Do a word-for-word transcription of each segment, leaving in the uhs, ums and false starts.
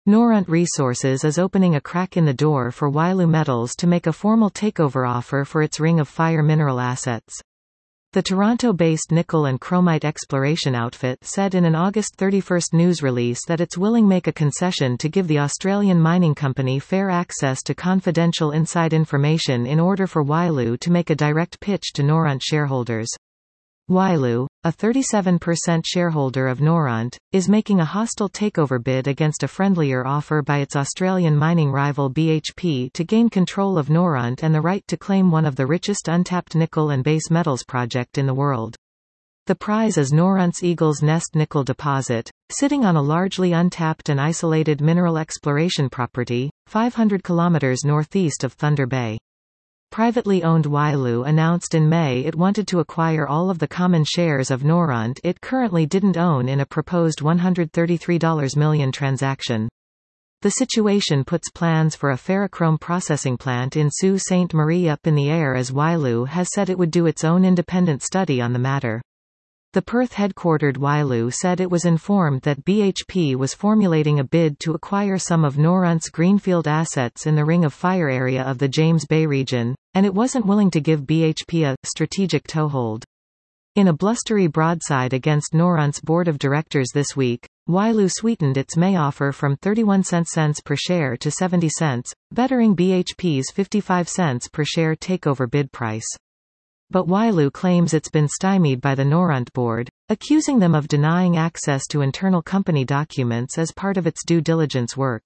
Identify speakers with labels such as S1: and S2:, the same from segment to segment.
S1: Noront Resources is opening a crack in the door for Wyloo Metals to make a formal takeover offer for its Ring of Fire mineral assets. The Toronto-based nickel and chromite exploration outfit said in an August thirty-first news release that it's willing to make a concession to give the Australian mining company fair access to confidential inside information in order for Wyloo to make a direct pitch to Noront shareholders. Wyloo, a thirty-seven percent shareholder of Noront, is making a hostile takeover bid against a friendlier offer by its Australian mining rival B H P to gain control of Noront and the right to claim one of the richest untapped nickel and base metals project in the world. The prize is Noront's Eagle's Nest nickel deposit, sitting on a largely untapped and isolated mineral exploration property, five hundred kilometers northeast of Thunder Bay. Privately owned Wyloo announced in May it wanted to acquire all of the common shares of Noront it currently didn't own in a proposed one hundred thirty-three million dollars transaction. The situation puts plans for a ferrochrome processing plant in Sault Ste. Marie up in the air as Wyloo has said it would do its own independent study on the matter. The Perth-headquartered Wyloo said it was informed that B H P was formulating a bid to acquire some of Noront's greenfield assets in the Ring of Fire area of the James Bay region, and it wasn't willing to give B H P a strategic toehold. In a blustery broadside against Noront's board of directors this week, Wyloo sweetened its May offer from thirty-one cents per share to seventy cents, bettering B H P's fifty-five cents per share takeover bid price. But Wyloo claims it's been stymied by the Noront board, accusing them of denying access to internal company documents as part of its due diligence work.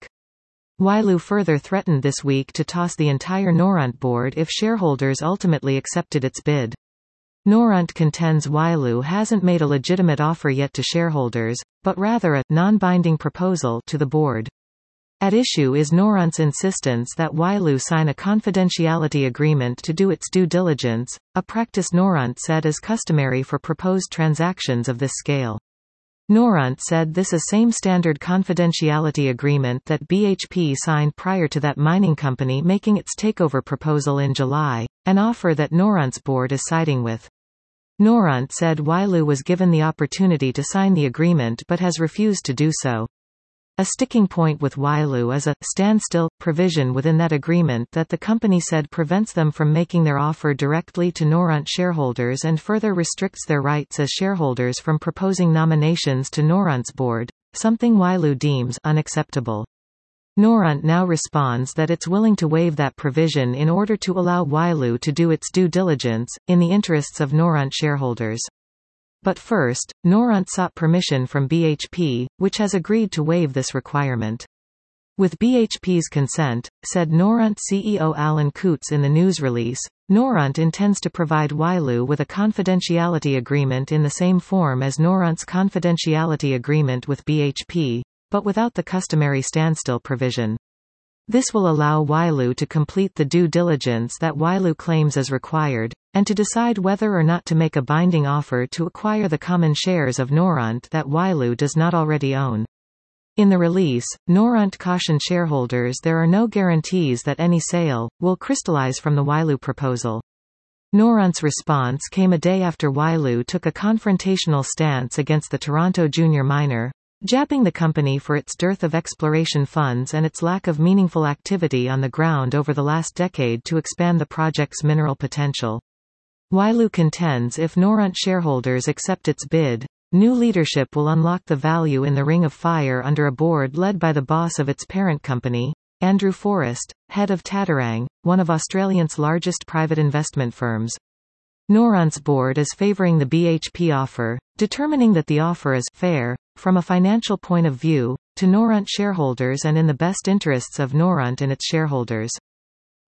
S1: Wyloo further threatened this week to toss the entire Noront board if shareholders ultimately accepted its bid. Noront contends Wyloo hasn't made a legitimate offer yet to shareholders, but rather a non-binding proposal to the board. At issue is Noront's insistence that Wyloo sign a confidentiality agreement to do its due diligence, a practice Noront said is customary for proposed transactions of this scale. Noront said this is same standard confidentiality agreement that B H P signed prior to that mining company making its takeover proposal in July, an offer that Noront's board is siding with. Noront said Wyloo was given the opportunity to sign the agreement but has refused to do so. A sticking point with Wyloo is a standstill provision within that agreement that the company said prevents them from making their offer directly to Noront shareholders and further restricts their rights as shareholders from proposing nominations to Noront's board, something Wyloo deems unacceptable. Noront now responds that it's willing to waive that provision in order to allow Wyloo to do its due diligence, in the interests of Noront shareholders. But first, Noront sought permission from B H P, which has agreed to waive this requirement. With B H P's consent, said Noront C E O Alan Coutts in the news release, Noront intends to provide Wyloo with a confidentiality agreement in the same form as Noront's confidentiality agreement with B H P, but without the customary standstill provision. This will allow Wyloo to complete the due diligence that Wyloo claims is required, and to decide whether or not to make a binding offer to acquire the common shares of Noront that Wyloo does not already own. In the release, Noront cautioned shareholders there are no guarantees that any sale will crystallize from the Wyloo proposal. Noront's response came a day after Wyloo took a confrontational stance against the Toronto junior miner, jabbing the company for its dearth of exploration funds and its lack of meaningful activity on the ground over the last decade to expand the project's mineral potential. Wyloo contends if Noront shareholders accept its bid, new leadership will unlock the value in the Ring of Fire under a board led by the boss of its parent company, Andrew Forrest, head of Tatarang, one of Australia's largest private investment firms. Noront's board is favouring the B H P offer, determining that the offer is fair, from a financial point of view, to Noront shareholders and in the best interests of Noront and its shareholders.